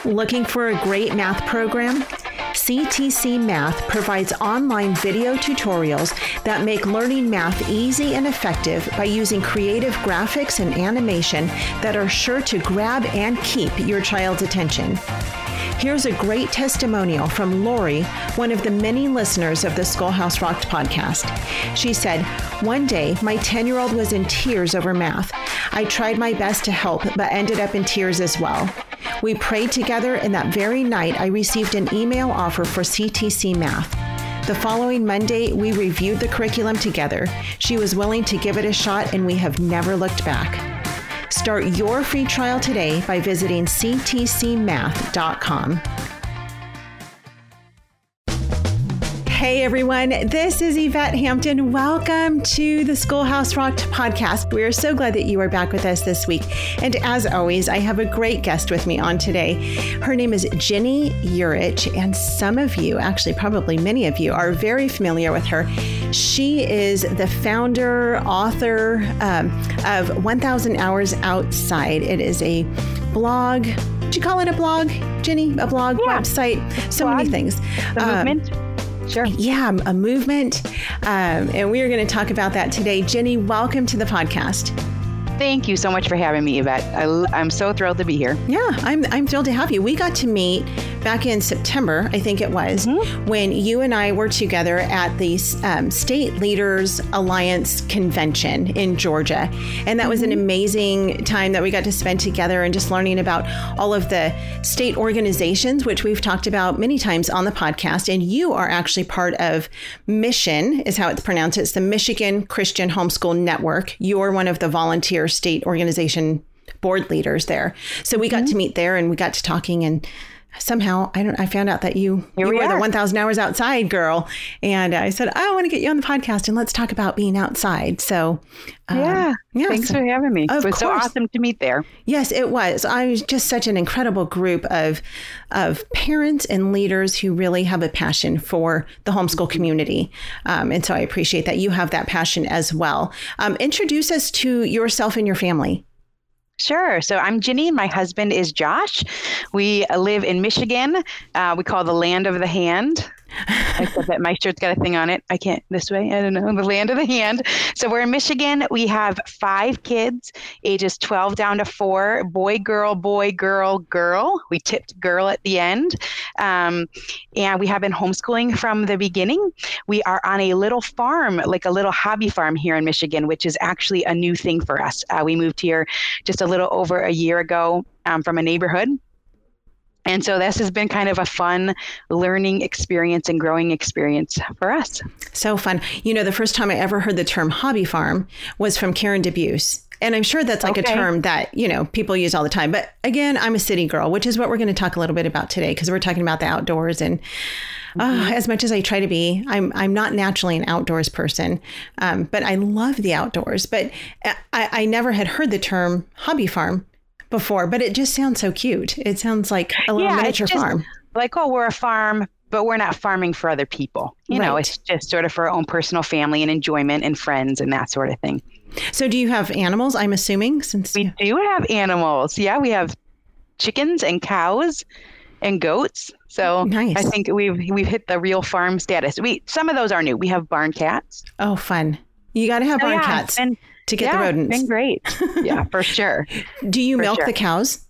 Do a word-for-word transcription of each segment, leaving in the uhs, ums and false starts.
Looking for a great math program? C T C Math provides online video tutorials that make learning math easy and effective by using creative graphics and animation that are sure to grab and keep your child's attention. Here's a great testimonial from Lori, one of the many listeners of the Schoolhouse Rocked podcast. She said, "One day, my ten-year-old was in tears over math. I tried my best to help, but ended up in tears as well. We prayed together, and that very night, I received an email offer for C T C Math. The following Monday, we reviewed the curriculum together. She was willing to give it a shot, and we have never looked back." Start your free trial today by visiting c t c math dot com. Hey everyone, this is Yvette Hampton. Welcome to the Schoolhouse Rocked podcast. We are so glad that you are back with us this week. And as always, I have a great guest with me on today. Her name is Ginny Yurich, and some of you, actually probably many of you, are very familiar with her. She is the founder, author um, of one thousand Hours Outside. It is a blog. Did you call it a blog, Ginny? A blog, yeah. Website, so blog. Many things. The um, movement. Sure. Yeah, a movement. Um, and we are going to talk about that today. Ginny, welcome to the podcast. Thank you so much for having me, Yvette. I, I'm so thrilled to be here. Yeah, I'm I'm thrilled to have you. We got to meet back in September, I think it was, mm-hmm. when you and I were together at the um, State Leaders Alliance Convention in Georgia. And that mm-hmm. was an amazing time that we got to spend together and just learning about all of the state organizations, which we've talked about many times on the podcast. And you are actually part of Mission, is how it's pronounced. It's the Michigan Christian Homeschool Network. You're one of the volunteer state organization board leaders there. So we got mm-hmm. to meet there and we got to talking, and somehow I don't I found out that you, you we were are. the one thousand Hours Outside girl. And I said, I want to get you on the podcast and let's talk about being outside. So um, yeah, yeah, thanks so, for having me. It was course. so awesome to meet there. Yes, it was. I was just such an incredible group of of parents and leaders who really have a passion for the homeschool community. Um, and so I appreciate that you have that passion as well. Um, introduce us to yourself and your family. Sure. So I'm Ginny. My husband is Josh. We live in Michigan. Uh, we call the land of the hand. I said that my shirt's got a thing on it. I can't this way. I don't know. The land of the hand. So we're in Michigan. We have five kids, ages twelve down to four, boy, girl, boy, girl, girl. We tipped girl at the end. Um, and we have been homeschooling from the beginning. We are on a little farm, like a little hobby farm here in Michigan, which is actually a new thing for us. Uh, we moved here just a little over a year ago um, from a neighborhood. And so this has been kind of a fun learning experience and growing experience for us. So fun. You know, the first time I ever heard the term hobby farm was from Karen DeBuse. And I'm sure that's like okay. a term that, you know, people use all the time. But again, I'm a city girl, which is what we're going to talk a little bit about today, because we're talking about the outdoors. And mm-hmm. uh, as much as I try to be, I'm I'm not naturally an outdoors person, um, but I love the outdoors. But I, I never had heard the term hobby farm before, but it just sounds so cute. It sounds like a little yeah, miniature just farm. Like, oh, we're a farm, but we're not farming for other people. You right. know, it's just sort of for our own personal family and enjoyment and friends and that sort of thing. So do you have animals, I'm assuming? Since We do have animals. Yeah, we have chickens and cows and goats. So nice. I think we've we've hit the real farm status. We Some of those are new. We have barn cats. Oh, fun. You got to have oh, barn yeah. cats. And, to get yeah, the rodents. It's been great. Yeah, for sure. Do you for milk sure. the cows?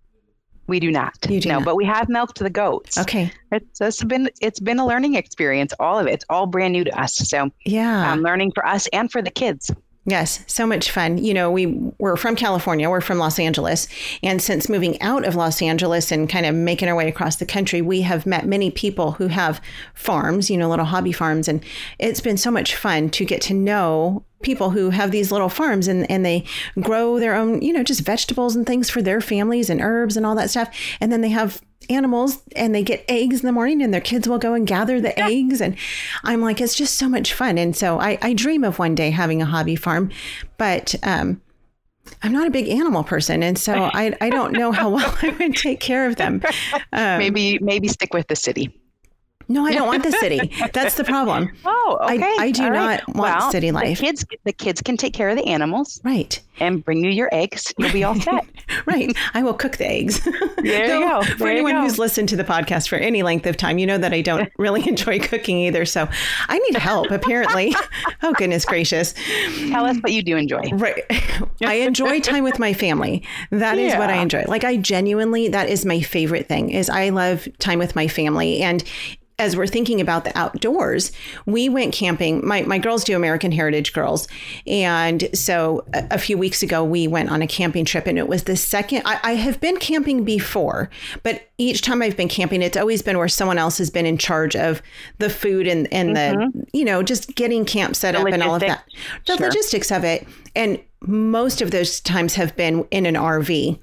We do not. You do no, not. But we have milked the goats. Okay. It's, it's been it's been a learning experience. All of it. It's all brand new to us. So yeah, um, learning for us and for the kids. Yes, so much fun. You know, we we're from California, we're from Los Angeles. And since moving out of Los Angeles and kind of making our way across the country, we have met many people who have farms, you know, little hobby farms. And it's been so much fun to get to know people who have these little farms and, and they grow their own, you know, just vegetables and things for their families and herbs and all that stuff. And then they have animals and they get eggs in the morning and their kids will go and gather the yeah. eggs. And I'm like, it's just so much fun. And so I, I dream of one day having a hobby farm, but um, I'm not a big animal person. And so I, I don't know how well I would take care of them. Um, maybe, maybe stick with the city. No, I don't want the city. That's the problem. Oh, okay. I, I do All not right. want well, city life. The kids, the kids can take care of the animals. Right. And bring you your eggs. You'll be all set. Right. I will cook the eggs. There so you go. For there anyone go. who's listened to the podcast for any length of time, you know that I don't really enjoy cooking either. So I need help, apparently. Oh, goodness gracious. Tell us what you do enjoy. Right. I enjoy time with my family. That is yeah. what I enjoy. Like, I genuinely, that is my favorite thing, is I love time with my family. And as we're thinking about the outdoors, we went camping. My my girls do American Heritage Girls. And so a, a few weeks ago, we went on a camping trip, and it was the second. I, I have been camping before, but each time I've been camping, it's always been where someone else has been in charge of the food and, and mm-hmm. the, you know, just getting camp set the up logistics. and all of that. The sure. logistics of it. And most of those times have been in an R V.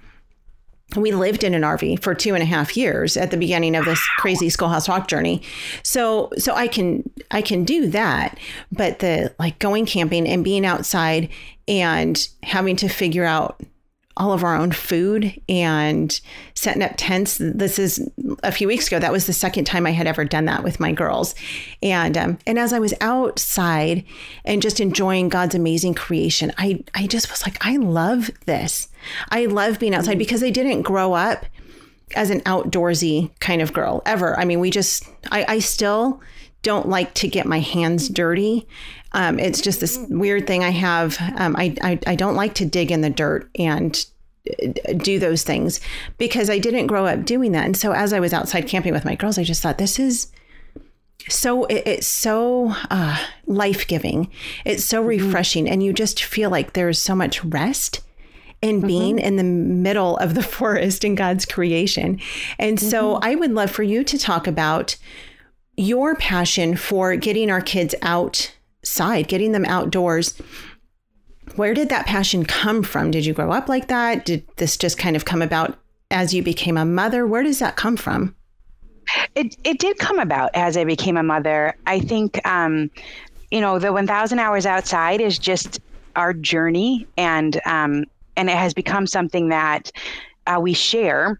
We lived in an R V for two and a half years at the beginning of this wow. crazy Schoolhouse Rock journey. So, so I can, I can do that, but the like going camping and being outside and having to figure out all of our own food and setting up tents. This is a few weeks ago. That was the second time I had ever done that with my girls. And, um, and as I was outside and just enjoying God's amazing creation, I, I just was like, I love this. I love being outside because I didn't grow up as an outdoorsy kind of girl ever. I mean, we just, I, I still don't like to get my hands dirty. Um, it's just this weird thing I have. Um, I, I I don't like to dig in the dirt and do those things because I didn't grow up doing that. And so as I was outside camping with my girls, I just thought, this is so, it, it's so uh, life-giving. It's so refreshing. Mm-hmm. And you just feel like there's so much rest in being mm-hmm. in the middle of the forest in God's creation. And mm-hmm. so I would love for you to talk about your passion for getting our kids outside, getting them outdoors. Where did that passion come from? Did you grow up like that? Did this just kind of come about as you became a mother? Where does that come from? It it did come about as I became a mother. I think, um, you know, the one thousand hours outside is just our journey, and um, and it has become something that uh, we share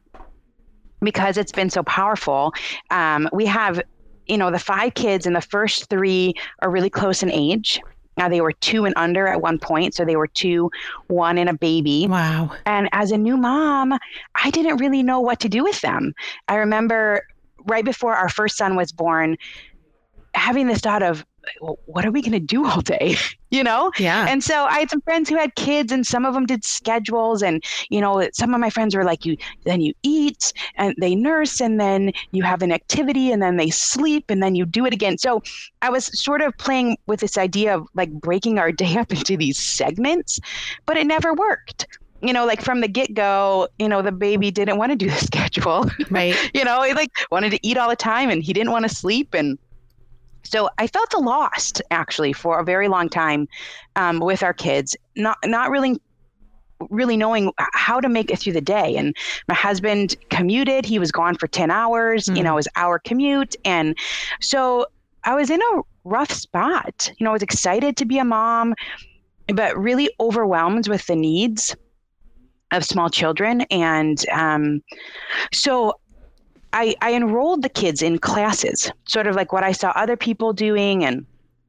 because it's been so powerful. Um, we have, you know, the five kids, and the first three are really close in age. Now, they were two and under at one point. So they were two, one, and a baby. Wow. And as a new mom, I didn't really know what to do with them. I remember right before our first son was born, having this thought of, well, what are we going to do all day? You know? Yeah. And so I had some friends who had kids, and some of them did schedules. And, you know, some of my friends were like, you, then you eat and they nurse, and then you have an activity, and then they sleep, and then you do it again. So I was sort of playing with this idea of like breaking our day up into these segments, but it never worked. You know, like from the get-go, you know, the baby didn't want to do the schedule. Right. You know, he like wanted to eat all the time, and he didn't want to sleep. And so I felt lost, actually, for a very long time um, with our kids, not not really really knowing how to make it through the day. And my husband commuted. He was gone for ten hours, mm. you know, it was hour commute. And so I was in a rough spot. You know, I was excited to be a mom, but really overwhelmed with the needs of small children. And um, so I, I enrolled the kids in classes, sort of like what I saw other people doing. And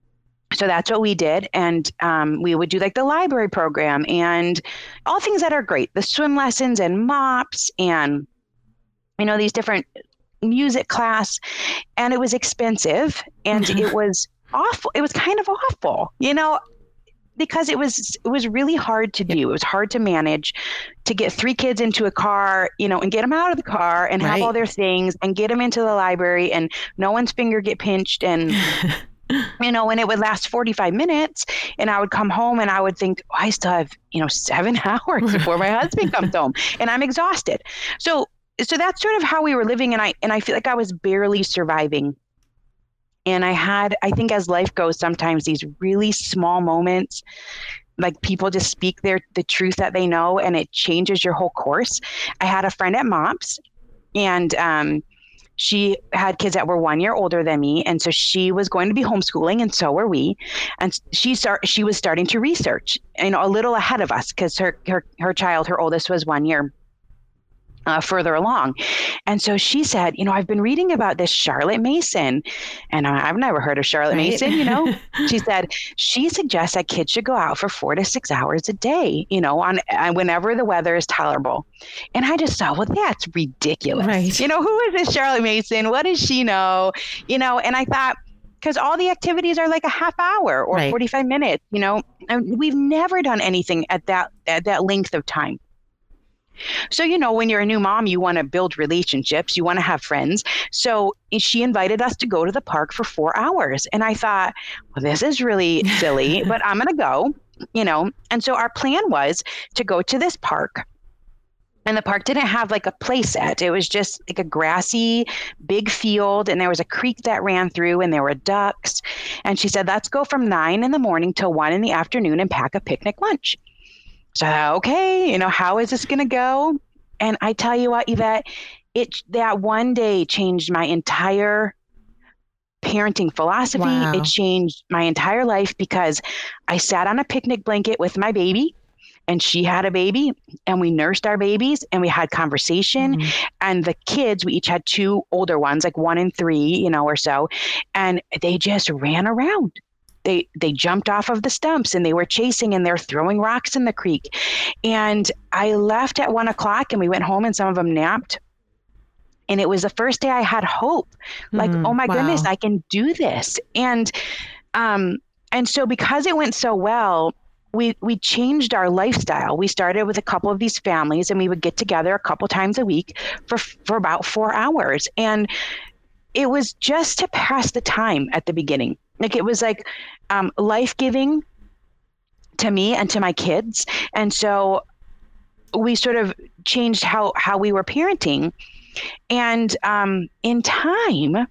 so that's what we did. And um, we would do like the library program and all things that are great, the swim lessons and mops and, you know, these different music class. And it was expensive, and it was awful. It was kind of awful, you know, because it was it was really hard to do. It was hard to manage, to get three kids into a car, you know, and get them out of the car and have right. all their things and get them into the library, and no one's finger get pinched. And, you know, and it would last forty-five minutes, and I would come home and I would think, oh, I still have, you know, seven hours before my husband comes home, and I'm exhausted. So so that's sort of how we were living. And I and I feel like I was barely surviving. And I had, I think as life goes, sometimes these really small moments, like people just speak their the truth that they know, and it changes your whole course. I had a friend at MOPS, and um, she had kids that were one year older than me. And so she was going to be homeschooling, and so were we. And she start, she was starting to research, you know, a little ahead of us, because her, her, her child, her oldest, was one year. Uh, further along. And so she said, you know, I've been reading about this Charlotte Mason, and I, I've never heard of Charlotte Right. Mason, you know. She said, she suggests that kids should go out for four to six hours a day, you know, on uh, whenever the weather is tolerable. And I just thought, well, that's ridiculous. Right. You know, who is this Charlotte Mason? What does she know? You know, and I thought, because all the activities are like a half hour or Right. forty-five minutes, you know, and we've never done anything at that at that length of time. So, you know, when you're a new mom, you want to build relationships, you want to have friends. So she invited us to go to the park for four hours. And I thought, well, this is really silly, but I'm going to go, you know. And so our plan was to go to this park. And the park didn't have like a play set. It was just like a grassy, big field. And there was a creek that ran through and there were ducks. And she said, let's go from nine in the morning till one in the afternoon and pack a picnic lunch. So, okay, you know, how is this going to go? And I tell you what, Yvette, it that one day changed my entire parenting philosophy. Wow. It changed my entire life because I sat on a picnic blanket with my baby, and she had a baby, and we nursed our babies, and we had conversation. Mm-hmm. And the kids, we each had two older ones, like one and three, you know, or so, and they just ran around. They they jumped off of the stumps and they were chasing and they're throwing rocks in the creek. And I left at one o'clock and we went home and some of them napped. And it was the first day I had hope. Like, mm, oh my wow. goodness, I can do this. And um, and so because it went so well, we we changed our lifestyle. We started with a couple of these families and we would get together a couple times a week for for about four hours. And it was just to pass the time at the beginning. Like it was like um, life-giving to me and to my kids. And so we sort of changed how, how we were parenting. And um, in time,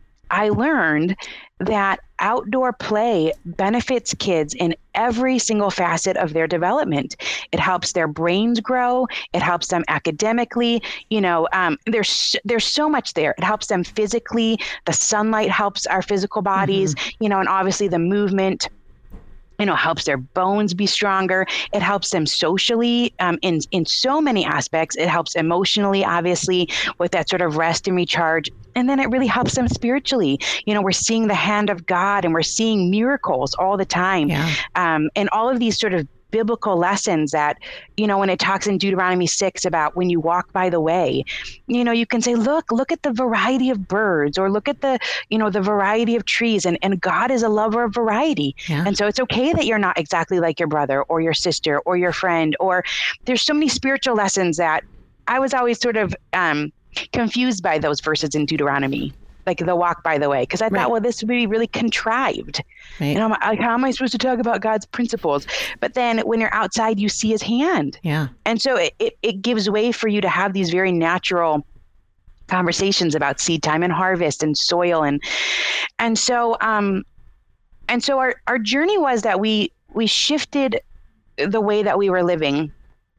I learned that outdoor play benefits kids in every single facet of their development. It helps their brains grow. It helps them academically. You know, um, there's there's so much there. It helps them physically. The sunlight helps our physical bodies, mm-hmm. you know, and obviously the movement, you know, helps their bones be stronger. It helps them socially um, in, in so many aspects. It helps emotionally, obviously, with that sort of rest and recharge. And then it really helps them spiritually. You know, we're seeing the hand of God and we're seeing miracles all the time. Yeah. Um, and all of these sort of biblical lessons that, you know, when it talks in Deuteronomy six about when you walk by the way, you know, you can say, look, look at the variety of birds or look at the, you know, the variety of trees. And, and God is a lover of variety. Yeah. And so it's okay that you're not exactly like your brother or your sister or your friend, or there's so many spiritual lessons that I was always sort of um, confused by those verses in Deuteronomy. Like the walk by the way, because I right. thought, well, this would be really contrived. Right. And I'm like, how am I supposed to talk about God's principles? But then when you're outside, you see his hand. Yeah. And so it, it, it gives way for you to have these very natural conversations about seed time and harvest and soil. And and so um, and so our, our journey was that we we shifted the way that we were living.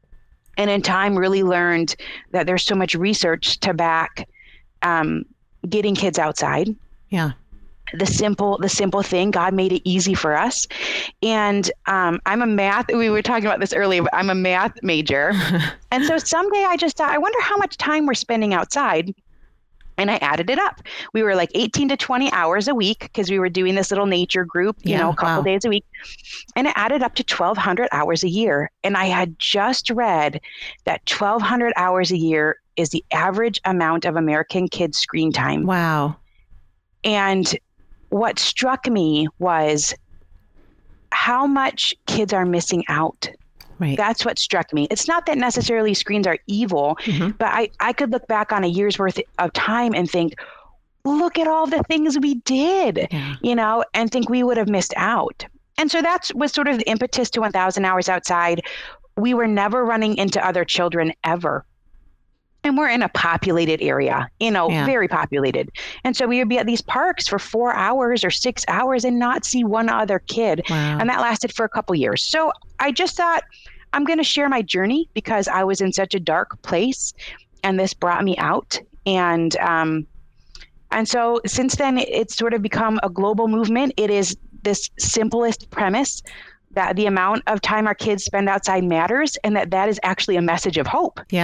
And in time really learned that there's so much research to back um, getting kids outside. Yeah. The simple, the simple thing, God made it easy for us. And um, I'm a math, we were talking about this earlier, but I'm a math major. And so someday I just thought, I wonder how much time we're spending outside. And I added it up. We were like eighteen to twenty hours a week because we were doing this little nature group, you yeah, know, a couple wow. days a week. And it added up to twelve hundred hours a year. And I had just read that twelve hundred hours a year is the average amount of American kids' screen time. Wow. And what struck me was how much kids are missing out. Right. That's what struck me. It's not that necessarily screens are evil, mm-hmm. but I, I could look back on a year's worth of time and think, look at all the things we did, yeah. you know, and think we would have missed out. And so that's was sort of the impetus to one thousand hours outside. We were never running into other children ever. And we're in a populated area, you know, yeah. very populated. And so we would be at these parks for four hours or six hours and not see one other kid. Wow. And that lasted for a couple years. So I just thought, I'm going to share my journey because I was in such a dark place and this brought me out. And, um, and so since then, it's sort of become a global movement. It is this simplest premise that the amount of time our kids spend outside matters and that that is actually a message of hope. Yeah.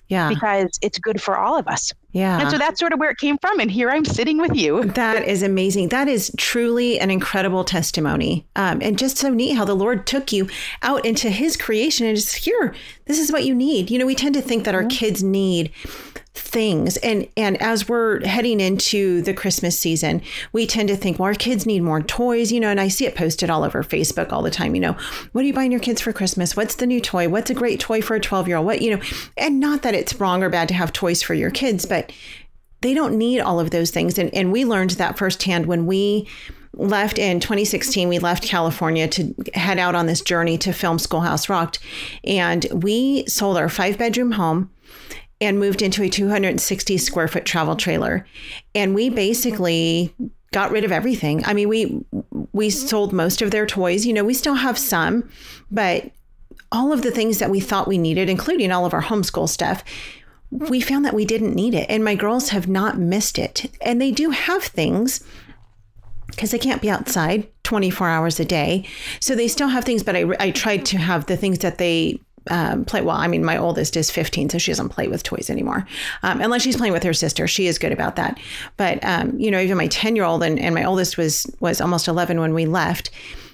Yeah. Because it's good for all of us. Yeah. And so that's sort of where it came from. And here I'm sitting with you. That is amazing. That is truly an incredible testimony. Um, and just so neat how the Lord took you out into his creation and just here, this is what you need. You know, we tend to think that our kids need things. And and as we're heading into the Christmas season, we tend to think, well, our kids need more toys, you know, and I see it posted all over Facebook all the time. You know, what are you buying your kids for Christmas? What's the new toy? What's a great toy for a twelve year old? What, you know, and not that it's wrong or bad to have toys for your kids, but they don't need all of those things. And, and we learned that firsthand when we left in twenty sixteen. We left California to head out on this journey to film Schoolhouse Rocked. And we sold our five bedroom home and moved into a two hundred sixty square foot travel trailer. And we basically got rid of everything. I mean, we we sold most of their toys. You know, we still have some, but all of the things that we thought we needed, including all of our homeschool stuff, we found that we didn't need it. And my girls have not missed it. And they do have things because they can't be outside twenty-four hours a day. So they still have things, but I, I tried to have the things that they Um, play. Well, I mean, my oldest is fifteen, so she doesn't play with toys anymore. Um, unless she's playing with her sister. She is good about that. But, um, you know, even my ten year old and, and my oldest was, was almost eleven when we left.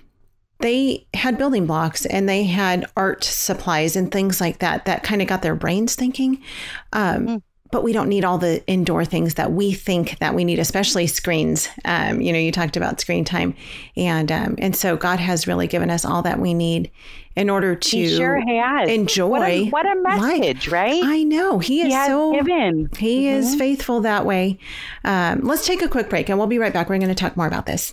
They had building blocks and they had art supplies and things like that, that kind of got their brains thinking. Um, mm. But we don't need all the indoor things that we think that we need, especially screens. Um, you know, you talked about screen time. And um, and so God has really given us all that we need in order to he sure has. enjoy what a, what a message, life. Right? I know. He, he is so given. He mm-hmm. is faithful that way. Um, let's take a quick break and we'll be right back. We're going to talk more about this.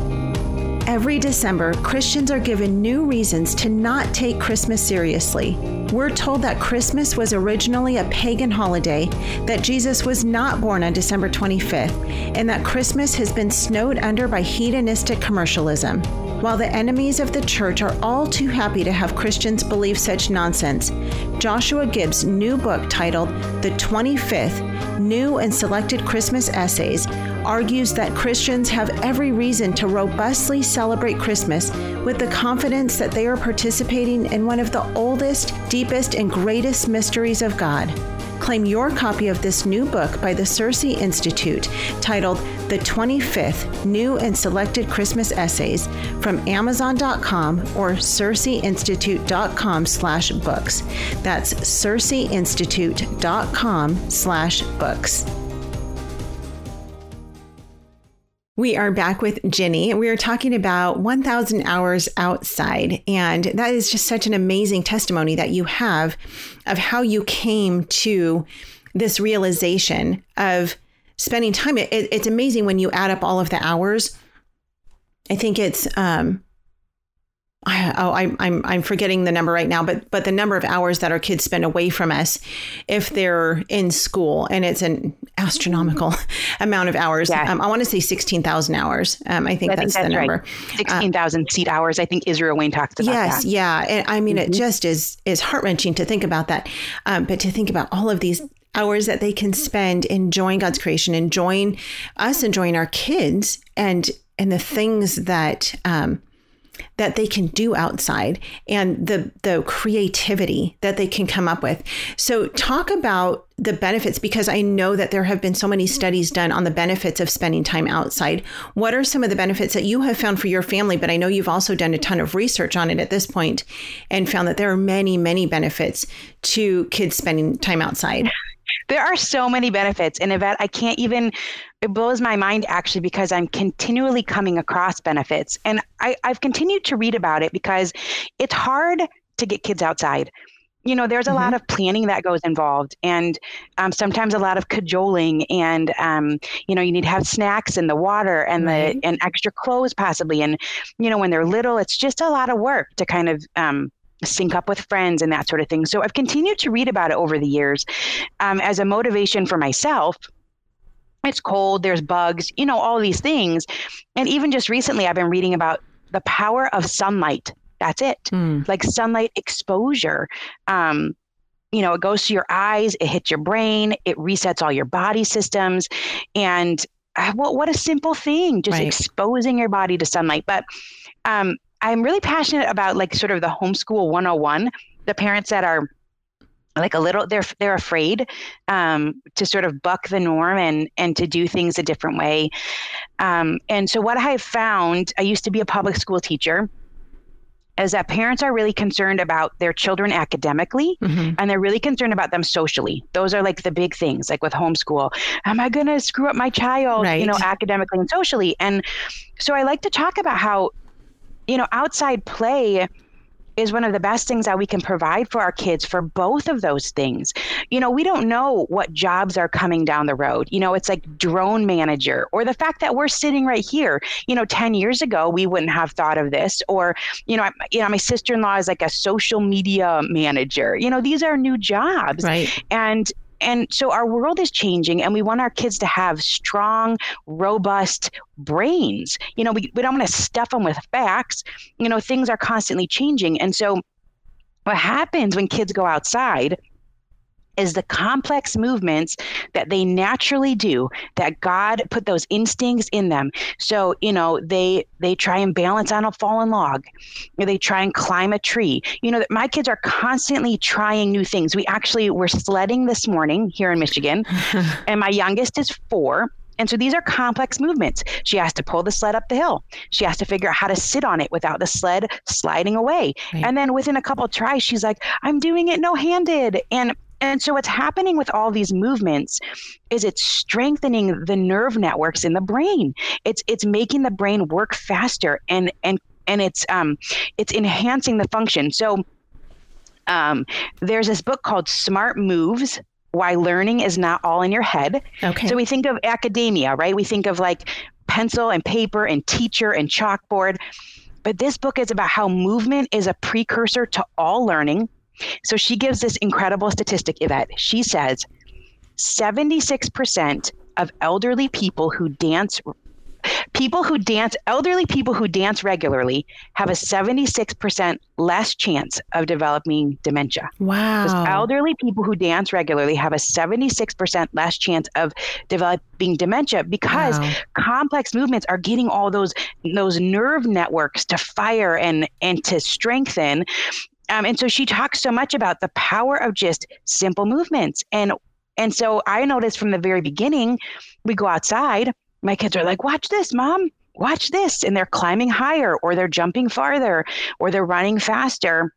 Every December, Christians are given new reasons to not take Christmas seriously. We're told that Christmas was originally a pagan holiday, that Jesus was not born on December twenty-fifth, and that Christmas has been snowed under by hedonistic commercialism. While the enemies of the church are all too happy to have Christians believe such nonsense, Joshua Gibbs' new book titled The twenty-fifth New and Selected Christmas Essays argues that Christians have every reason to robustly celebrate Christmas with the confidence that they are participating in one of the oldest, deepest, and greatest mysteries of God. Claim your copy of this new book by the Circe Institute titled The twenty-fifth New and Selected Christmas Essays from Amazon dot com or circeinstitute.com slash books. That's circeinstitute.com slash books. We are back with Ginny, and we are talking about one thousand hours outside. And that is just such an amazing testimony that you have of how you came to this realization of spending time. It, it, it's amazing when you add up all of the hours. I think it's, um, I, oh, I, I'm I'm forgetting the number right now, but but the number of hours that our kids spend away from us if they're in school, and it's an astronomical amount of hours. Yeah. Um, I want to say sixteen thousand hours. Um, I think I that's, think that's the number. Right. sixteen thousand uh, seat hours. I think Israel Wayne talks about yes, that. Yes, yeah. And I mean, mm-hmm. it just is is heart-wrenching to think about that. Um, but to think about all of these hours that they can spend enjoying God's creation, enjoying us, enjoying our kids, and and the things that um, that they can do outside, and the the creativity that they can come up with. So talk about the benefits, because I know that there have been so many studies done on the benefits of spending time outside. What are some of the benefits that you have found for your family? But I know you've also done a ton of research on it at this point and found that there are many, many benefits to kids spending time outside. There are so many benefits. And Yvette, I can't even, it blows my mind actually, because I'm continually coming across benefits. And I, I've continued to read about it because it's hard to get kids outside. You know, there's a mm-hmm. lot of planning that goes involved, and um, sometimes a lot of cajoling, and, um, you know, you need to have snacks and the water and right. the and extra clothes possibly. And, you know, when they're little, it's just a lot of work to kind of um, sync up with friends and that sort of thing. So I've continued to read about it over the years um, as a motivation for myself. It's cold, there's bugs, you know, all these things. And even just recently, I've been reading about the power of sunlight. That's it. Mm. Like sunlight exposure. Um, you know, it goes to your eyes, it hits your brain, it resets all your body systems. And uh, what, what a simple thing, just right. exposing your body to sunlight. But um, I'm really passionate about like sort of the homeschool one oh one, the parents that are like a little, they're, they're afraid um, to sort of buck the norm and, and to do things a different way. Um, and so what I found, I used to be a public school teacher, is that parents are really concerned about their children academically, mm-hmm. and they're really concerned about them socially. Those are like the big things, like with homeschool. Am I going to screw up my child, right. you know, academically and socially? And so I like to talk about how, you know, outside play is one of the best things that we can provide for our kids for both of those things. You know, we don't know what jobs are coming down the road. You know, it's like drone manager, or the fact that we're sitting right here. You know, ten years ago, we wouldn't have thought of this. Or, you know, you know, my sister-in-law is like a social media manager. You know, these are new jobs. Right. And And so our world is changing, and we want our kids to have strong, robust brains. You know, we, we don't want to stuff them with facts. You know, things are constantly changing. And so what happens when kids go outside is the complex movements that they naturally do, that God put those instincts in them. So, you know, they they try and balance on a fallen log, or they try and climb a tree. You know, my kids are constantly trying new things. We actually were sledding this morning here in Michigan, and my youngest is four. And so these are complex movements. She has to pull the sled up the hill. She has to figure out how to sit on it without the sled sliding away. Right. And then within a couple of tries, she's like, I'm doing it no-handed. And And so what's happening with all these movements is it's strengthening the nerve networks in the brain. It's it's making the brain work faster, and and and it's um it's enhancing the function. So um there's this book called Smart Moves: Why Learning is Not All in Your Head. Okay. So we think of academia, right? We think of like pencil and paper and teacher and chalkboard. But this book is about how movement is a precursor to all learning. So she gives this incredible statistic, Yvette. She says seventy-six percent of elderly people who dance, people who dance, elderly people who dance regularly have a seventy-six percent less chance of developing dementia. Wow. Because elderly people who dance regularly have a seventy-six percent less chance of developing dementia, because wow. complex movements are getting all those, those nerve networks to fire and, and to strengthen. Um, and so she talks so much about the power of just simple movements. And and so I noticed from the very beginning, we go outside, my kids are like, watch this, Mom, watch this. And they're climbing higher, or they're jumping farther, or they're running faster.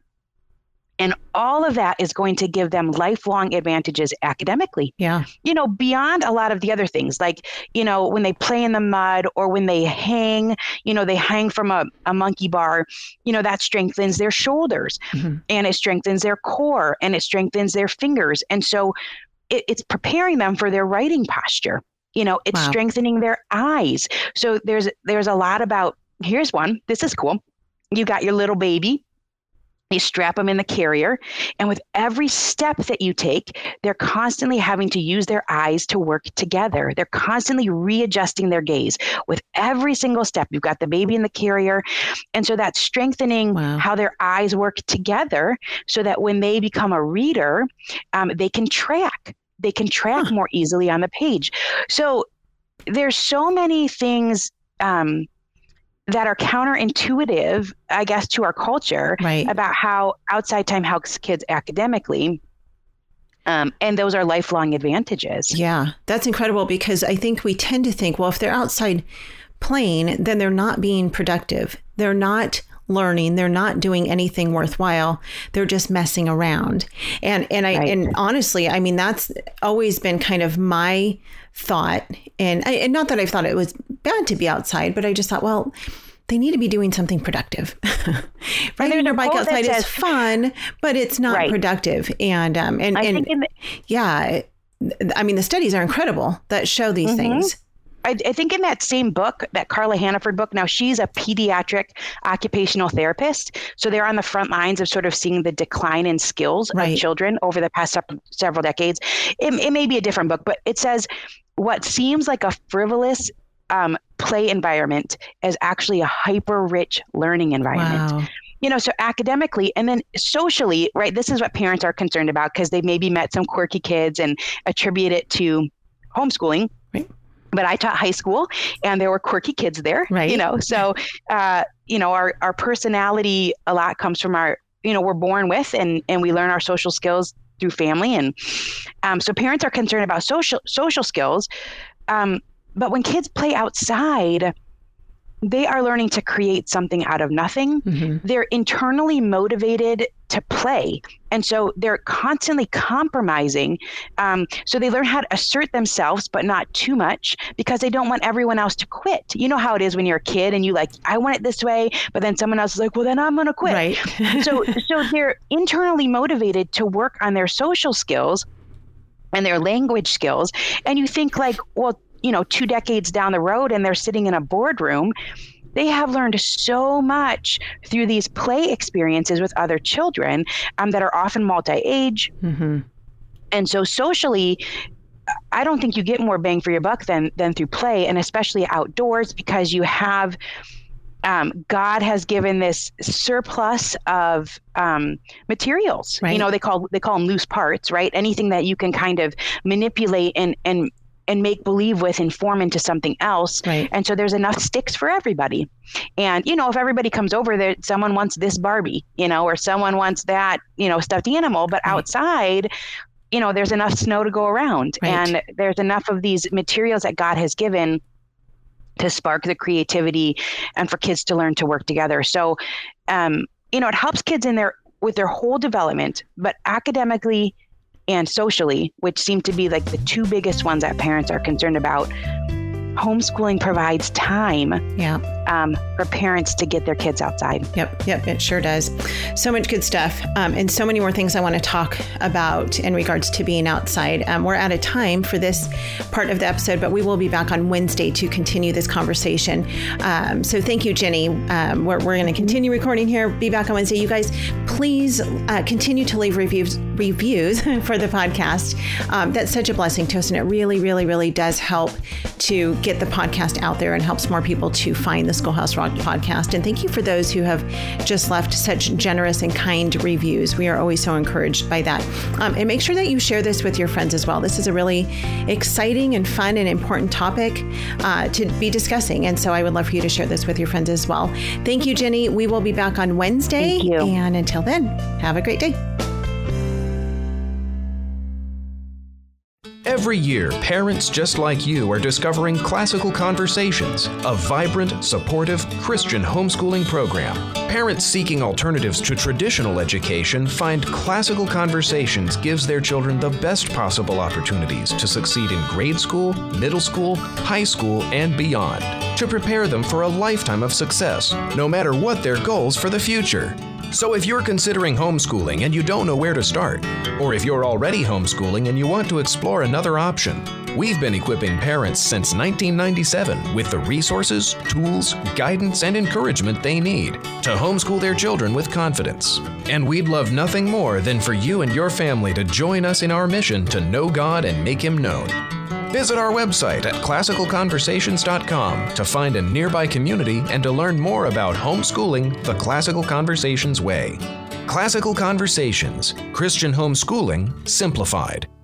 And all of that is going to give them lifelong advantages academically. Yeah. You know, beyond a lot of the other things, like, you know, when they play in the mud, or when they hang, you know, they hang from a, a monkey bar, you know, that strengthens their shoulders, mm-hmm. and it strengthens their core, and it strengthens their fingers. And so it, it's preparing them for their writing posture. You know, it's wow. strengthening their eyes. So there's there's a lot about, here's one, this is cool. You got your little baby. You strap them in the carrier, and with every step that you take, they're constantly having to use their eyes to work together. They're constantly readjusting their gaze with every single step. You've got the baby in the carrier. And so that's strengthening wow. how their eyes work together, so that when they become a reader, um, they can track. They can track huh. more easily on the page. So there's so many things um, that are counterintuitive, I guess, to our culture, right. about how outside time helps kids academically. Um, and those are lifelong advantages. Yeah, that's incredible, because I think we tend to think, well, if they're outside playing, then they're not being productive. They're not learning. They're not doing anything worthwhile. They're just messing around. And and I right. and honestly, I mean, that's always been kind of my thought. And, I, and not that I thought it was bad to be outside, but I just thought, well, they need to be doing something productive. Riding their bike outside says, is fun, but it's not right. productive. And um and, and the, yeah, I mean, the studies are incredible that show these mm-hmm. things. I, I think in that same book, that Carla Hannaford book, now she's a pediatric occupational therapist. So they're on the front lines of sort of seeing the decline in skills right. of children over the past several decades. It, it may be a different book, but it says what seems like a frivolous um, play environment is actually a hyper-rich learning environment. Wow. You know, so academically and then socially, right, this is what parents are concerned about, because they maybe met some quirky kids and attribute it to homeschooling. Right. But I taught high school, and there were quirky kids there, right. you know, so, uh, you know, our, our personality a lot comes from our, you know, we're born with, and, and we learn our social skills through family. And um, so parents are concerned about social social skills. Um, but when kids play outside, they are learning to create something out of nothing. Mm-hmm. They're internally motivated to play. And so they're constantly compromising. Um, so they learn how to assert themselves, but not too much, because they don't want everyone else to quit. You know how it is when you're a kid and you like, I want it this way, but then someone else is like, well, then I'm going to quit. Right. so, so they're internally motivated to work on their social skills and their language skills. And you think like, well, you know, two decades down the road and they're sitting in a boardroom, they have learned so much through these play experiences with other children um, that are often multi-age. Mm-hmm. And so socially, I don't think you get more bang for your buck than than through play, and especially outdoors, because you have um, God has given this surplus of um, materials. Right. You know, they call they call them loose parts, right? Anything that you can kind of manipulate and and and make believe with and form into something else. Right. And so there's enough sticks for everybody. And, you know, if everybody comes over there, someone wants this Barbie, you know, or someone wants that, you know, stuffed animal, but right. outside, you know, there's enough snow to go around. Right. And there's enough of these materials that God has given to spark the creativity and for kids to learn to work together. So, um, you know, it helps kids in their, with their whole development, but academically and socially, which seem to be like the two biggest ones that parents are concerned about. Homeschooling provides time yeah. um, for parents to get their kids outside. Yep, yep, it sure does. So much good stuff, um, and so many more things I want to talk about in regards to being outside. Um, we're out of time for this part of the episode, but we will be back on Wednesday to continue this conversation. Um, so thank you, Jenny. Um, we're we're going to continue recording here. Be back on Wednesday. You guys, please uh, continue to leave reviews reviews for the podcast. Um, that's such a blessing to us, and it really, really, really does help to get the podcast out there and helps more people to find the Schoolhouse Rock podcast. And thank you for those who have just left such generous and kind reviews. We are always so encouraged by that. Um, and make sure that you share this with your friends as well. This is a really exciting and fun and important topic uh, to be discussing. And so I would love for you to share this with your friends as well. Thank you, Jenny. We will be back on Wednesday. Thank you. And until then, have a great day. Every year, parents just like you are discovering Classical Conversations, a vibrant, supportive Christian homeschooling program. Parents seeking alternatives to traditional education find Classical Conversations gives their children the best possible opportunities to succeed in grade school, middle school, high school, and beyond, to prepare them for a lifetime of success, no matter what their goals for the future. So if you're considering homeschooling and you don't know where to start, or if you're already homeschooling and you want to explore another option, we've been equipping parents since nineteen ninety-seven with the resources, tools, guidance, and encouragement they need to homeschool their children with confidence. And we'd love nothing more than for you and your family to join us in our mission to know God and make Him known. Visit our website at classical conversations dot com to find a nearby community and to learn more about homeschooling the Classical Conversations way. Classical Conversations, Christian homeschooling simplified.